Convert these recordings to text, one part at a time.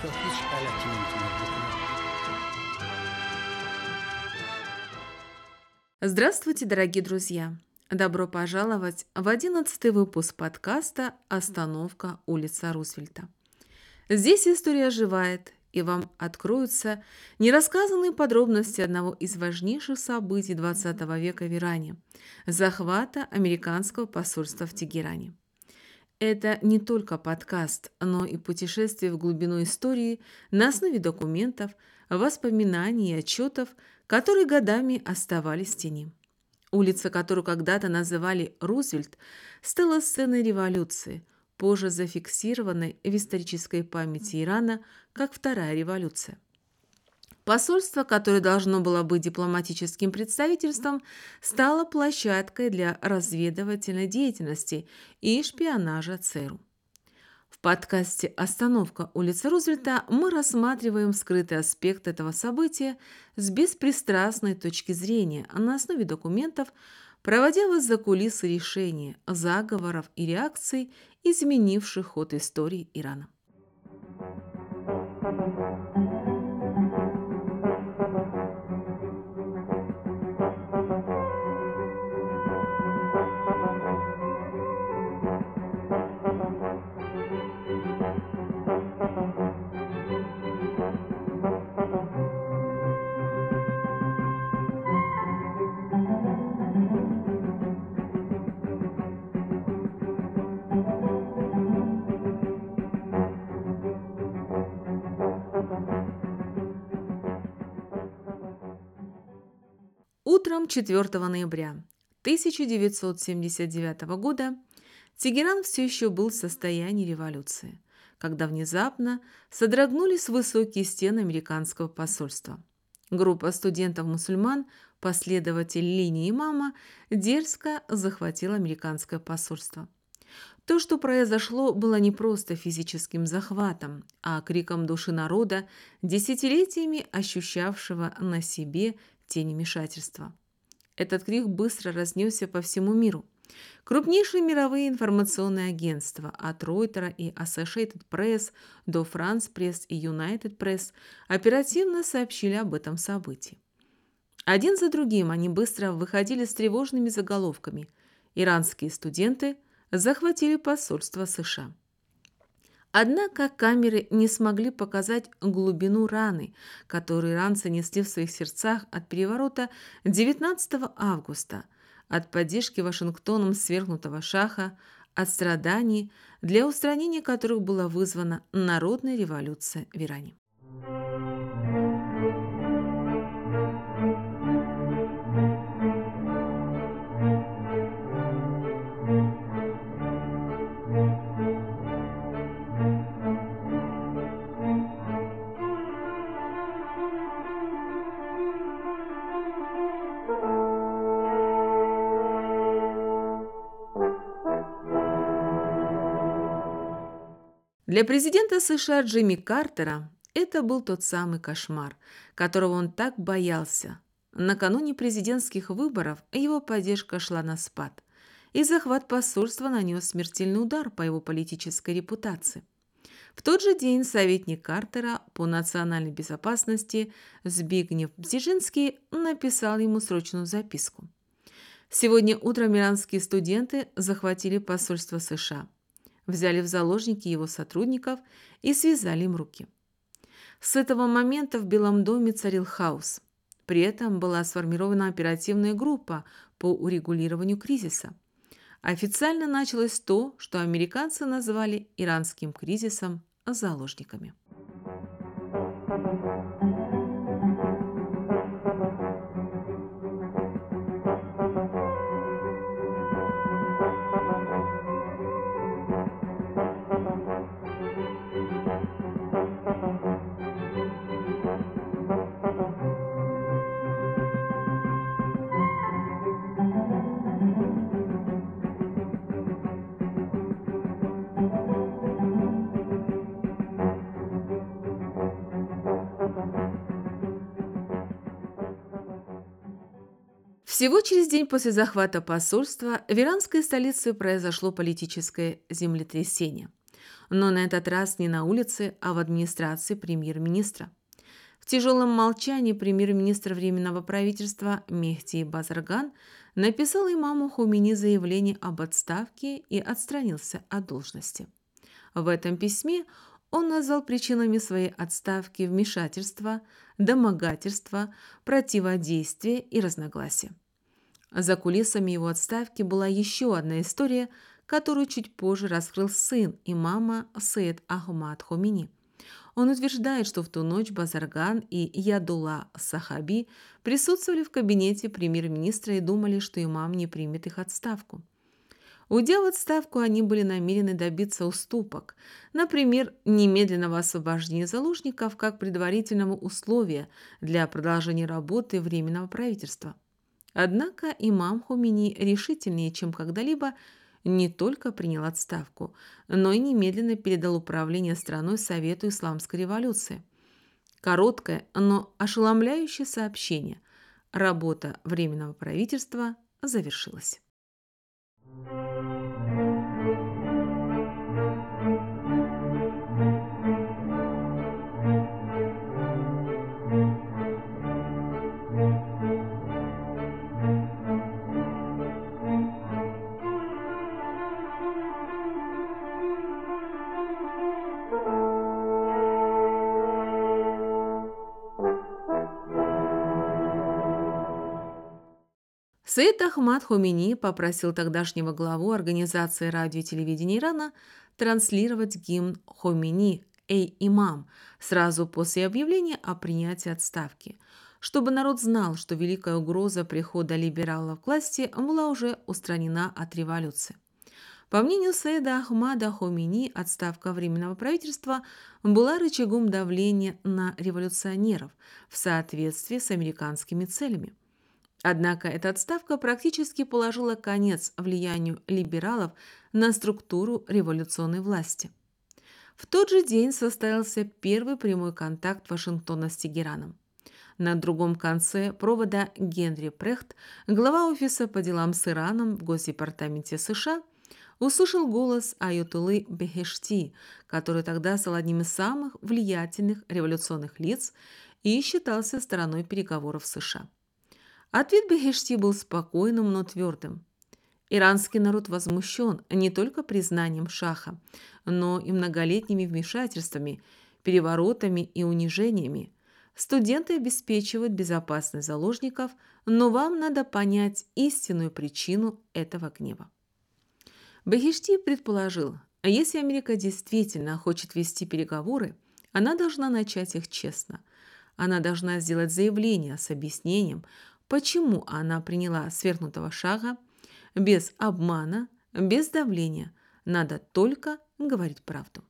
هیچ غلطی نمیتونه بکنه. Здравствуйте, дорогие друзья! Добро пожаловать в 11-й выпуск подкаста «Остановка улица Рузвельта». Здесь история оживает, и вам откроются нерассказанные подробности одного из важнейших событий XX века в Иране – захвата американского посольства в Тегеране. Это не только подкаст, но и путешествие в глубину истории на основе документов, воспоминаний и отчетов, которые годами оставались в тени. Улица, которую когда-то называли Рузвельт, стала сценой революции, позже зафиксированной в исторической памяти Ирана как Вторая революция. Посольство, которое должно было быть дипломатическим представительством, стало площадкой для разведывательной деятельности и шпионажа ЦРУ. В подкасте «Остановка улицы Рузвельта» мы рассматриваем скрытый аспект этого события с беспристрастной точки зрения на основе документов, проводя вас за кулисы решения, заговоров и реакций, изменивших ход истории Ирана. Утром 4 ноября 1979 года Тегеран все еще был в состоянии революции, когда внезапно содрогнулись высокие стены американского посольства. Группа студентов-мусульман, последователей линии имама, дерзко захватила американское посольство. То, что произошло, было не просто физическим захватом, а криком души народа, десятилетиями ощущавшего на себе тень вмешательства. Этот крик быстро разнесся по всему миру. Крупнейшие мировые информационные агентства от Reuters и Associated Press до France Press и United Press оперативно сообщили об этом событии. Один за другим они быстро выходили с тревожными заголовками. Иранские студенты захватили посольство США. Однако камеры не смогли показать глубину раны, которую иранцы несли в своих сердцах от переворота 19 августа, от поддержки Вашингтоном свергнутого шаха, от страданий, для устранения которых была вызвана народная революция в Иране. Для президента США Джимми Картера это был тот самый кошмар, которого он так боялся. Накануне президентских выборов его поддержка шла на спад, и захват посольства нанес смертельный удар по его политической репутации. В тот же день советник Картера по национальной безопасности Збигнев Бзежинский написал ему срочную записку. Сегодня утром иранские студенты захватили посольство США. Взяли в заложники его сотрудников и связали им руки. С этого момента в Белом доме царил хаос. При этом была сформирована оперативная группа по урегулированию кризиса. Официально началось то, что американцы назвали иранским кризисом с заложниками. Всего через день после захвата посольства в иранской столице произошло политическое землетрясение. Но на этот раз не на улице, а в администрации премьер-министра. В тяжелом молчании премьер-министр Временного правительства Мехди Базарган написал имаму Хомейни заявление об отставке и отстранился от должности. В этом письме он назвал причинами своей отставки вмешательство, домогательство, противодействие и разногласия. За кулисами его отставки была еще одна история, которую чуть позже раскрыл сын имама Саид Ахмад Хомейни. Он утверждает, что в ту ночь Базарган и Ядулла Сахаби присутствовали в кабинете премьер-министра и думали, что имам не примет их отставку. Уйдя в отставку, они были намерены добиться уступок, например, немедленного освобождения заложников как предварительного условия для продолжения работы Временного правительства. Однако имам Хомейни решительнее, чем когда-либо, не только принял отставку, но и немедленно передал управление страной Совету Исламской революции. Короткое, но ошеломляющее сообщение. Работа Временного правительства завершилась. Саид Ахмад Хомейни попросил тогдашнего главу организации радио и телевидения Ирана транслировать гимн Хомейни «Эй, имам» сразу после объявления о принятии отставки, чтобы народ знал, что великая угроза прихода либералов к власти была уже устранена от революции. По мнению Саида Ахмада Хомейни, отставка Временного правительства была рычагом давления на революционеров в соответствии с американскими целями. Однако эта отставка практически положила конец влиянию либералов на структуру революционной власти. В тот же день состоялся первый прямой контакт Вашингтона с Тегераном. На другом конце провода Генри Прехт, глава офиса по делам с Ираном в Госдепартаменте США, услышал голос Аятоллы Бехешти, который тогда стал одним из самых влиятельных революционных лиц и считался стороной переговоров с США. Ответ Бехешти был спокойным, но твердым. Иранский народ возмущен не только признанием шаха, но и многолетними вмешательствами, переворотами и унижениями. Студенты обеспечивают безопасность заложников, но вам надо понять истинную причину этого гнева. Бехешти предположил, если Америка действительно хочет вести переговоры, она должна начать их честно. Она должна сделать заявление с объяснением, почему она приняла свергнутого шаха, без обмана, без давления. Надо только говорить правду.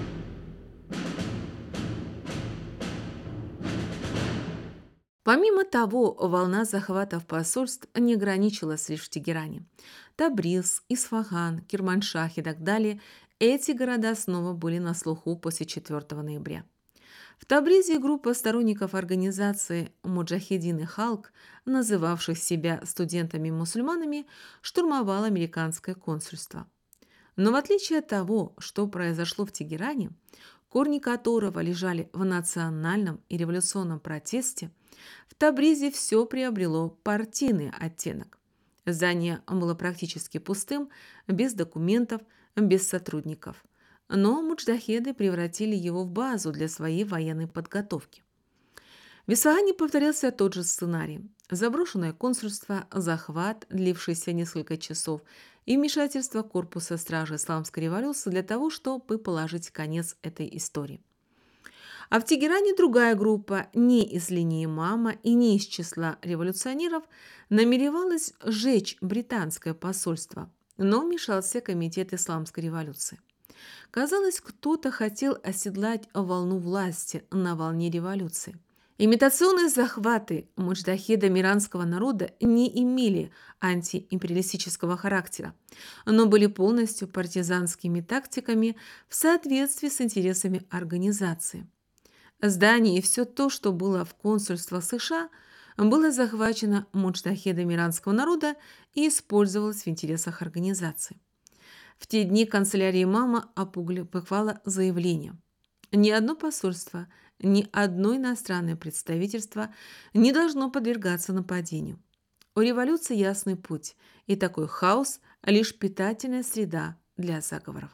Помимо того, волна захватов посольств не ограничилась лишь в Тегеране. Табриз, Исфаган, Керманшах и так далее – эти города снова были на слуху после 4 ноября. В Табризе группа сторонников организации «Муджахедин и Халк», называвших себя студентами-мусульманами, штурмовала американское консульство. Но в отличие от того, что произошло в Тегеране, корни которого лежали в национальном и революционном протесте, в Табризе все приобрело партийный оттенок. Здание было практически пустым, без документов, без сотрудников. Но муджахеды превратили его в базу для своей военной подготовки. В Исфагане повторился тот же сценарий. Заброшенное консульство, захват, длившийся несколько часов, и вмешательство корпуса стражи исламской революции для того, чтобы положить конец этой истории. А в Тегеране другая группа, не из линии имама и не из числа революционеров, намеревалась сжечь британское посольство, но вмешался комитет исламской революции. Казалось, кто-то хотел оседлать волну власти на волне революции. Имитационные захваты муджахедами иранского народа не имели антиимпериалистического характера, но были полностью партизанскими тактиками в соответствии с интересами организации. Здание и все то, что было в консульствах США, было захвачено муджахедами иранского народа и использовалось в интересах организации. В те дни канцелярия «Мама» опубликовала заявление. Ни одно посольство, ни одно иностранное представительство не должно подвергаться нападению. У революции ясный путь, и такой хаос – лишь питательная среда для заговоров.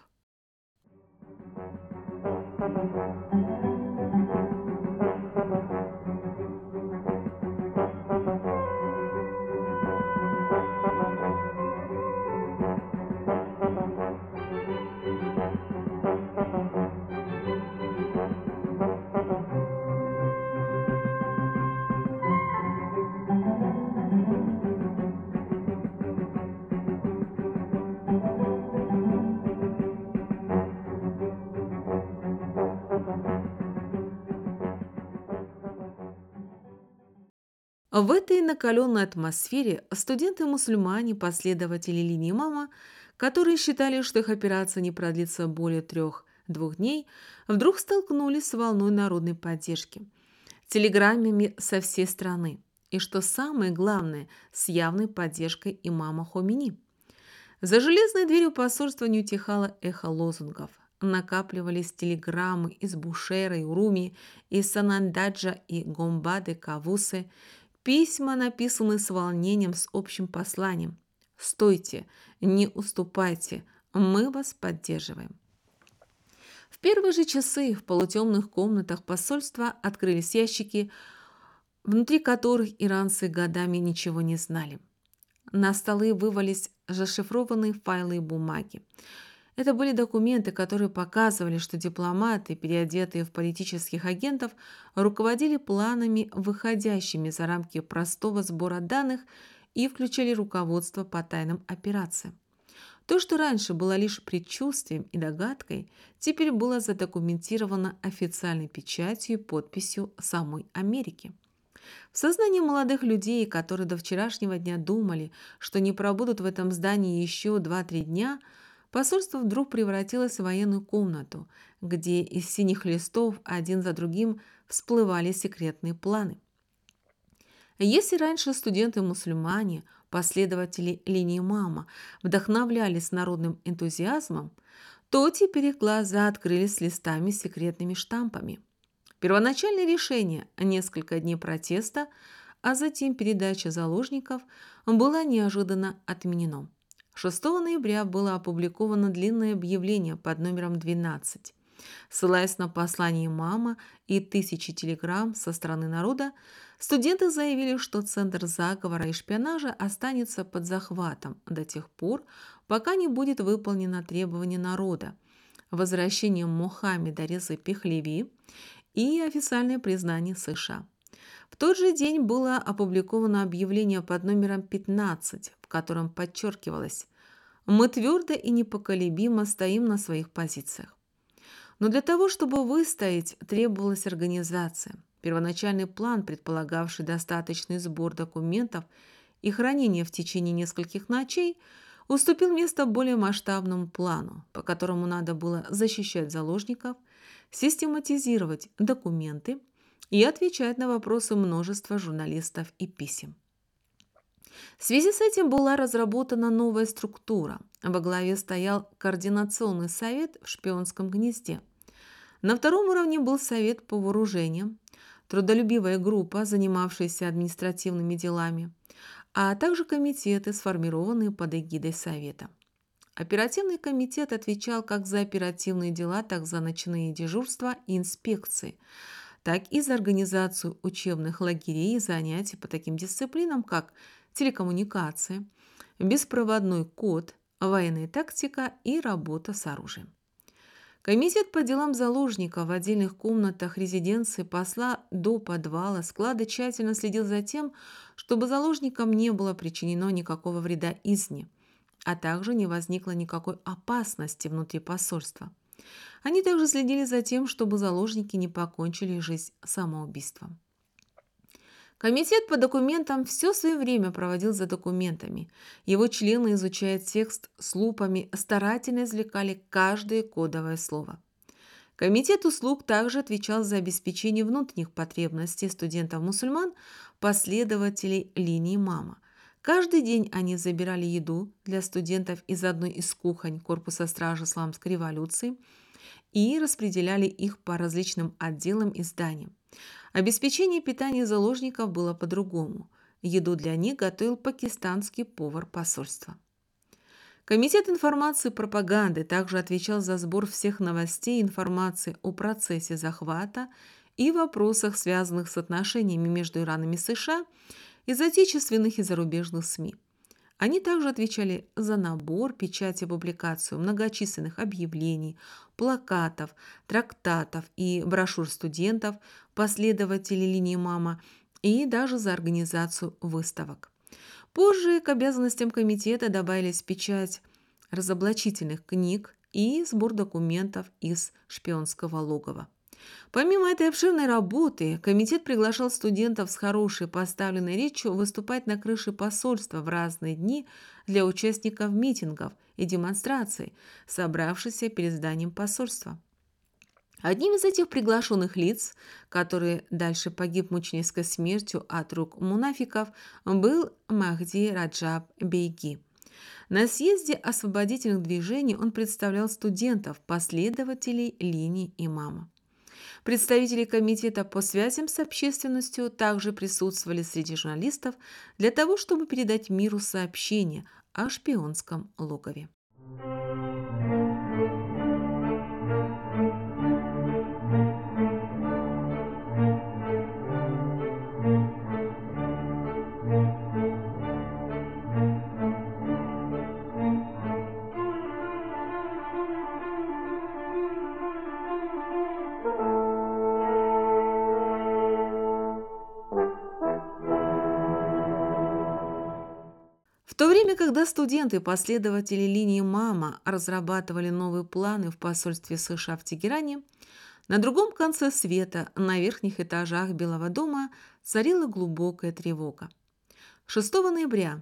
В этой накаленной атмосфере студенты-мусульмане, последователи линии «Мама», которые считали, что их операция не продлится более 3-2 дней, вдруг столкнулись с волной народной поддержки, телеграммами со всей страны и, что самое главное, с явной поддержкой имама Хомейни. За железной дверью посольства не утихало эхо лозунгов. Накапливались телеграммы из Бушера и Уруми, из Санандаджа и Гомбады-Кавусы, письма, написанные с волнением, с общим посланием. «Стойте, не уступайте, мы вас поддерживаем». В первые же часы в полутемных комнатах посольства открылись ящики, внутри которых иранцы годами ничего не знали. На столы вывалились зашифрованные файлы и бумаги. Это были документы, которые показывали, что дипломаты, переодетые в политических агентов, руководили планами, выходящими за рамки простого сбора данных и включали руководство по тайным операциям. То, что раньше было лишь предчувствием и догадкой, теперь было задокументировано официальной печатью и подписью самой Америки. В сознании молодых людей, которые до вчерашнего дня думали, что не пробудут в этом здании еще 2-3 дня, посольство вдруг превратилось в военную комнату, где из синих листов один за другим всплывали секретные планы. Если раньше студенты-мусульмане, последователи линии «Мама», вдохновлялись народным энтузиазмом, то теперь их глаза открылись листами с секретными штампами. Первоначальное решение – несколько дней протеста, а затем передача заложников было неожиданно отменено. 6 ноября было опубликовано длинное объявление под номером 12. Ссылаясь на послание «Мама» и тысячи телеграмм со стороны народа, студенты заявили, что Центр заговора и шпионажа останется под захватом до тех пор, пока не будет выполнено требование народа, возвращение Мохаммеда Резы Пехлеви и официальное признание США. В тот же день было опубликовано объявление под номером 15, в котором подчеркивалось: «Мы твердо и непоколебимо стоим на своих позициях». Но для того, чтобы выстоять, требовалась организация. Первоначальный план, предполагавший достаточный сбор документов и хранение в течение нескольких ночей, уступил место более масштабному плану, по которому надо было защищать заложников, систематизировать документы и отвечать на вопросы множества журналистов и писем. В связи с этим была разработана новая структура. Во главе стоял координационный совет в шпионском гнезде. На втором уровне был совет по вооружениям, трудолюбивая группа, занимавшаяся административными делами, а также комитеты, сформированные под эгидой совета. Оперативный комитет отвечал как за оперативные дела, так за ночные дежурства и инспекции, так и за организацию учебных лагерей и занятий по таким дисциплинам, как телекоммуникация, беспроводной код, военная тактика и работа с оружием. Комитет по делам заложников в отдельных комнатах резиденции посла до подвала склада тщательно следил за тем, чтобы заложникам не было причинено никакого вреда извне, а также не возникло никакой опасности внутри посольства. Они также следили за тем, чтобы заложники не покончили жизнь самоубийством. Комитет по документам все свое время проводил за документами. Его члены, изучая текст с лупами, старательно извлекали каждое кодовое слово. Комитет услуг также отвечал за обеспечение внутренних потребностей студентов-мусульман, последователей линии «Мама», Каждый день они забирали еду для студентов из одной из кухонь корпуса стражи исламской революции и распределяли их по различным отделам и зданиям. Обеспечение питания заложников было по-другому. Еду для них готовил пакистанский повар посольства. Комитет информации и пропаганды также отвечал за сбор всех новостей и информации о процессе захвата и вопросах, связанных с отношениями между Ираном и США, из отечественных и зарубежных СМИ. Они также отвечали за набор, печать и публикацию многочисленных объявлений, плакатов, трактатов и брошюр студентов, последователей линии имама, и даже за организацию выставок. Позже к обязанностям комитета добавились печать разоблачительных книг и сбор документов из шпионского логова. Помимо этой обширной работы, комитет приглашал студентов с хорошей поставленной речью выступать на крыше посольства в разные дни для участников митингов и демонстраций, собравшихся перед зданием посольства. Одним из этих приглашенных лиц, который дальше погиб мученической смертью от рук мунафиков, был Махди Раджаб Бейги. На съезде освободительных движений он представлял студентов, последователей линии имама. Представители комитета по связям с общественностью также присутствовали среди журналистов для того, чтобы передать миру сообщение о шпионском логове. В то время, когда студенты и последователи линии имама разрабатывали новые планы в посольстве США в Тегеране, на другом конце света, на верхних этажах Белого дома, царила глубокая тревога. 6 ноября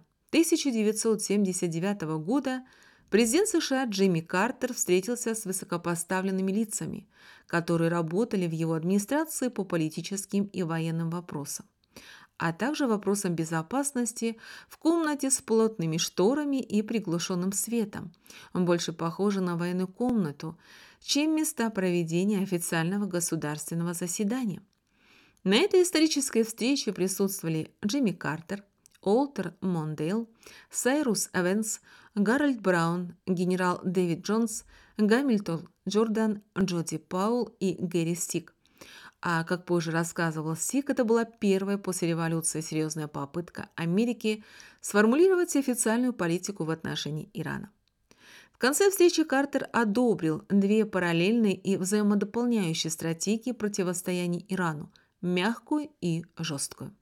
1979 года президент США Джимми Картер встретился с высокопоставленными лицами, которые работали в его администрации по политическим и военным вопросам, а также вопросам безопасности в комнате с плотными шторами и приглушенным светом, больше похоже на военную комнату, чем места проведения официального государственного заседания. На этой исторической встрече присутствовали Джимми Картер, Уолтер Мондейл, Сайрус Эванс, Гарольд Браун, генерал Дэвид Джонс, Гамильтон Джордан, Джоди Паул и Гэри Стик. А как позже рассказывал Стик, это была первая после революции серьезная попытка Америки сформулировать официальную политику в отношении Ирана. В конце встречи Картер одобрил две параллельные и взаимодополняющие стратегии противостояния Ирану – мягкую и жесткую.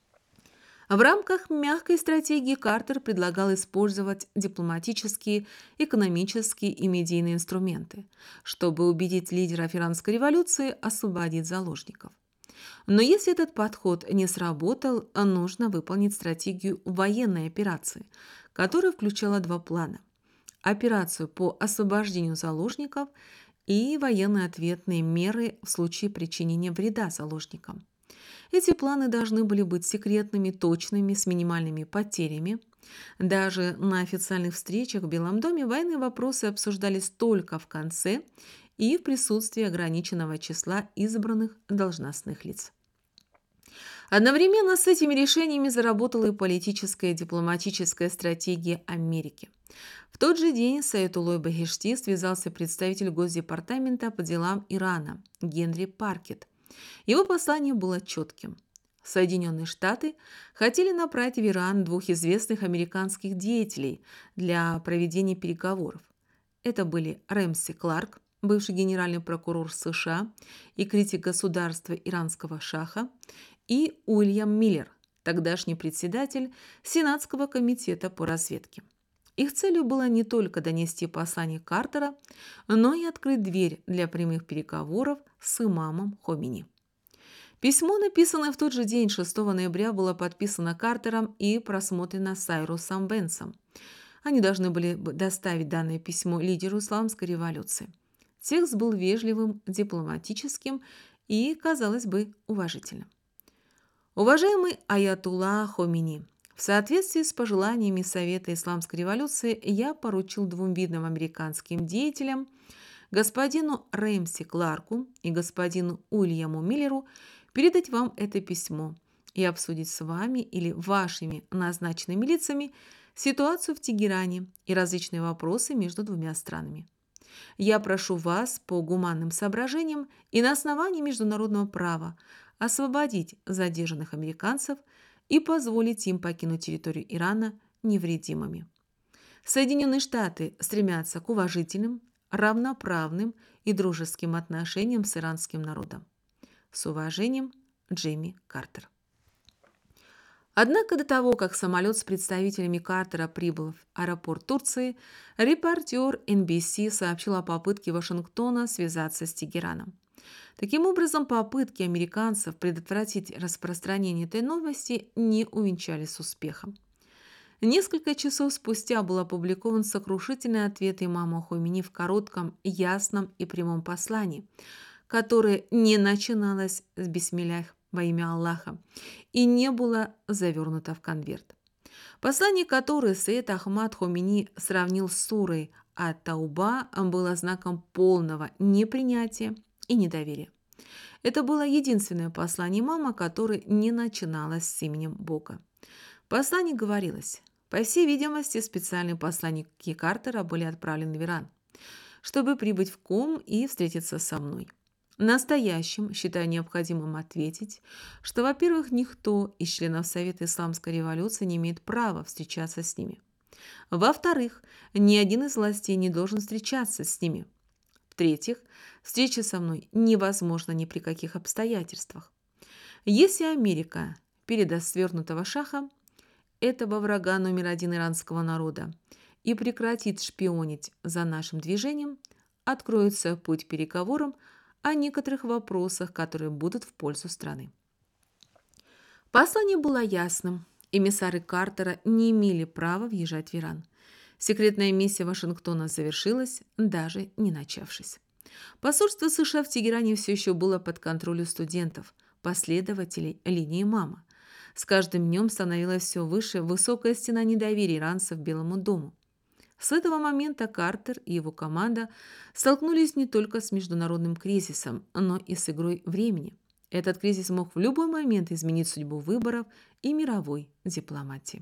В рамках мягкой стратегии Картер предлагал использовать дипломатические, экономические и медийные инструменты, чтобы убедить лидеров иранской революции освободить заложников. Но если этот подход не сработал, нужно выполнить стратегию военной операции, которая включала два плана – операцию по освобождению заложников и военные ответные меры в случае причинения вреда заложникам. Эти планы должны были быть секретными, точными, с минимальными потерями. Даже на официальных встречах в Белом доме военные вопросы обсуждались только в конце и в присутствии ограниченного числа избранных должностных лиц. Одновременно с этими решениями заработала и политическая и дипломатическая стратегия Америки. В тот же день с Аятоллой Бехешти связался представитель Госдепартамента по делам Ирана Генри Паркет. Его послание было четким. Соединенные Штаты хотели направить в Иран двух известных американских деятелей для проведения переговоров. Это были Рэмси Кларк, бывший генеральный прокурор США и критик государства иранского шаха, и Уильям Миллер, тогдашний председатель Сенатского комитета по разведке. Их целью было не только донести послание Картера, но и открыть дверь для прямых переговоров с имамом Хомейни. Письмо, написанное в тот же день, 6 ноября, было подписано Картером и просмотрено Сайрусом Вэнсом. Они должны были доставить данное письмо лидеру исламской революции. Текст был вежливым, дипломатическим и, казалось бы, уважительным. Уважаемый Аятулла Хомейни, В соответствии с пожеланиями Совета Исламской революции я поручил двум видным американским деятелям, господину Рэмси Кларку и господину Уильяму Миллеру, передать вам это письмо и обсудить с вами или вашими назначенными лицами ситуацию в Тегеране и различные вопросы между двумя странами. Я прошу вас по гуманным соображениям и на основании международного права освободить задержанных американцев и позволить им покинуть территорию Ирана невредимыми. Соединенные Штаты стремятся к уважительным, равноправным и дружеским отношениям с иранским народом. С уважением, Джимми Картер. Однако до того, как самолет с представителями Картера прибыл в аэропорт Турции, репортер NBC сообщил о попытке Вашингтона связаться с Тегераном. Таким образом, попытки американцев предотвратить распространение этой новости не увенчались успехом. Несколько часов спустя был опубликован сокрушительный ответ имама Хомейни в коротком, ясном и прямом послании, которое не начиналось с «Бисмиллях» во имя Аллаха и не было завернуто в конверт. Послание, которое Саид Ахмад Хомейни сравнил с сурой Ат-Тауба, было знаком полного непринятия и недоверия. Это было единственное послание имама, которое не начиналось с именем Бога. В послании говорилось: по всей видимости, специальные посланники Картера были отправлены в Иран, чтобы прибыть в Ком и встретиться со мной. Настоящим считаю необходимым ответить, что, во-первых, никто из членов Совета Исламской революции не имеет права встречаться с ними. Во-вторых, ни один из властей не должен встречаться с ними. В-третьих, встреча со мной невозможна ни при каких обстоятельствах. Если Америка передаст свернутого шаха, этого врага номер один иранского народа, и прекратит шпионить за нашим движением, откроется путь к переговорам о некоторых вопросах, которые будут в пользу страны. Послание было ясным. Эмиссары Картера не имели права въезжать в Иран. Секретная миссия Вашингтона завершилась, даже не начавшись. Посольство США в Тегеране все еще было под контролем студентов, последователей линии имама. С каждым днем становилась все выше высокая стена недоверия иранцев к Белому дому. С этого момента Картер и его команда столкнулись не только с международным кризисом, но и с игрой времени. Этот кризис мог в любой момент изменить судьбу выборов и мировой дипломатии.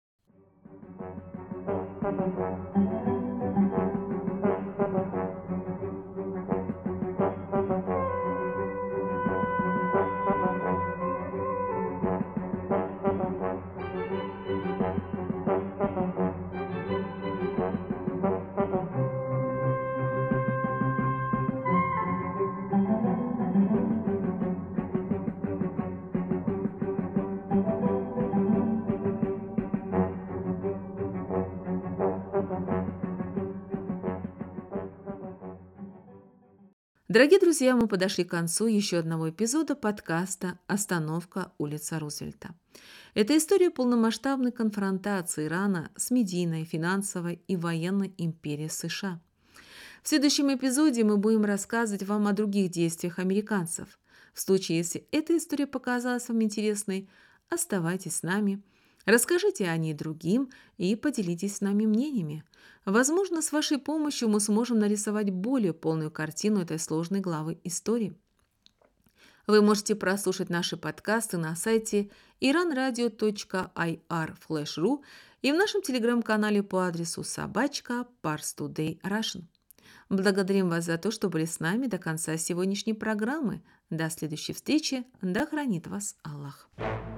Дорогие друзья, мы подошли к концу еще одного эпизода подкаста «Остановка. Улица Рузвельта». Это история полномасштабной конфронтации Ирана с медийной, финансовой и военной империей США. В следующем эпизоде мы будем рассказывать вам о других действиях американцев. В случае, если эта история показалась вам интересной, оставайтесь с нами, расскажите о ней другим и поделитесь с нами мнениями. Возможно, с вашей помощью мы сможем нарисовать более полную картину этой сложной главы истории. Вы можете прослушать наши подкасты на сайте iranradio.ir/ru и в нашем телеграм-канале по адресу @parstoodayrussian. Благодарим вас за то, что были с нами до конца сегодняшней программы. До следующей встречи. Да хранит вас Аллах.